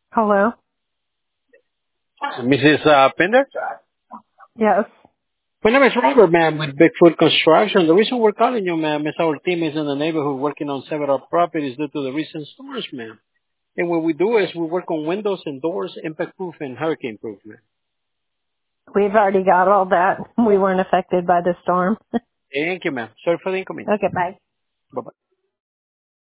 Hello? Mrs. Pender? Yes. My name is Robert, ma'am, with Bigfoot Construction. The reason we're calling you, ma'am, is our team is in the neighborhood working on several properties due to the recent storms, ma'am. And what we do is we work on windows and doors, impact-proof and hurricane-proof, ma'am. We've already got all that. We weren't affected by the storm. Thank you, ma'am. Sorry for the inconvenience. Okay, bye. Bye-bye.